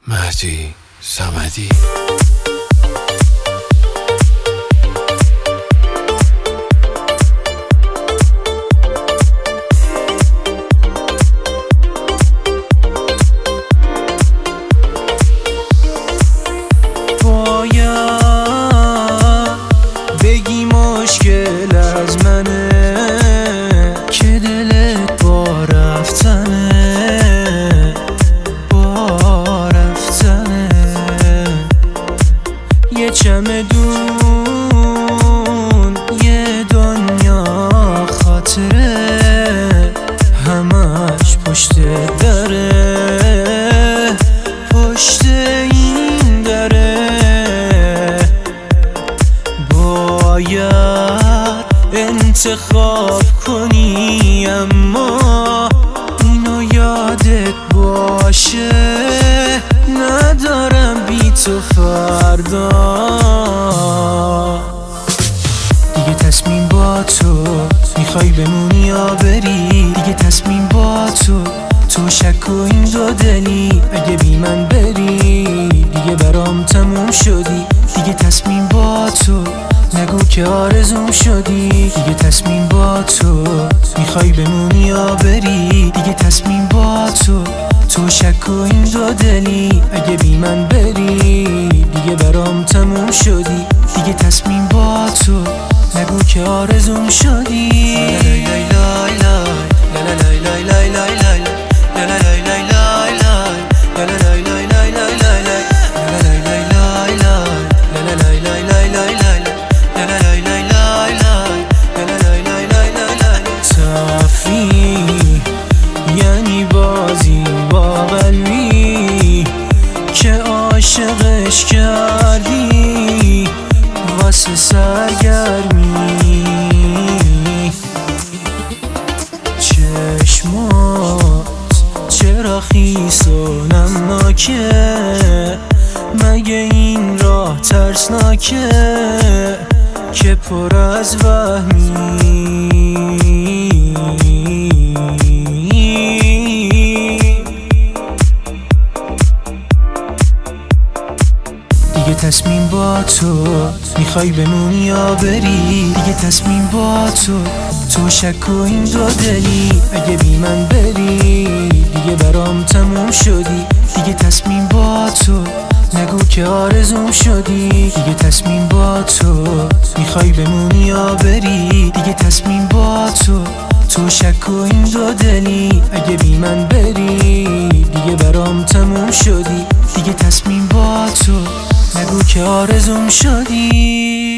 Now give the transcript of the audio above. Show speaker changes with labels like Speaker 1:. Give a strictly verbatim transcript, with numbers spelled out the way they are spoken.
Speaker 1: مهدی صمدی.
Speaker 2: بگی مشکل از منه که دلت با رفتنه با رفتنه. یه چمدون یه دنیا خاطره، همش پشت دره پشت این دره. باید انتخاب کنی اما اینو یادت باشه، ندارم بی تو فردا. دیگه تصمیم با تو، میخوای بمونی یا بری؟ دیگه تصمیم با تو، تو شک و این دو دلی. اگه بی من بری دیگه برام تموم شدی. دیگه تصمیم با تو، نگو که آرزوم شدی. دیگه تصمیم با تو، میخوای بمونی یا بری؟ دیگه تصمیم با تو، تو شک و این دو دلی. اگه بی من بری دیگه برام تموم شدی. دیگه تصمیم با تو، نگو که آرزوم شدی. لای لای لای لای لای لای لای لای لای عاشقش کردی واسه سرگرمی. چشمات چرا خیس و نمناکه؟ مگه این راه ترسناکه که پر از وهمی؟ دیگه تصمیم با تو، میخوای بمونی یا بری؟ دیگه تصمیم با تو، تو شک و این دو دلی. اگه بی من بری دیگه برام تموم شدی. دیگه تصمیم با تو، نگو که آرزوم شدی. دیگه تصمیم با تو، میخوای بمونی یا بری؟ دیگه تصمیم با تو، تو شک و این دو دلی. اگه بی من بری دیگه برام تموم شدی. دیگه تصمیم با تو، نگو که آرزوم شدی.